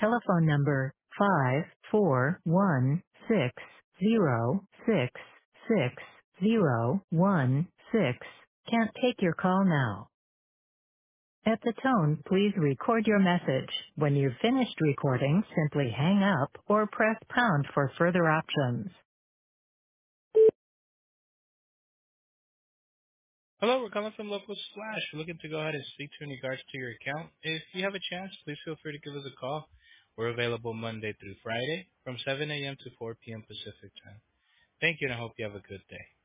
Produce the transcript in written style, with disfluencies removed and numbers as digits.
Telephone number 54160666016 can't take your call now. At the tone, please record your message. When you've finished recording, simply hang up or press pound for further options. Hello, we're calling from Local Slash. We're looking to go ahead and speak to you in regards to your account. If you have a chance, please feel free to give us a call. We're available Monday through Friday from 7 a.m. to 4 p.m. Pacific time. Thank you, and I hope you have a good day.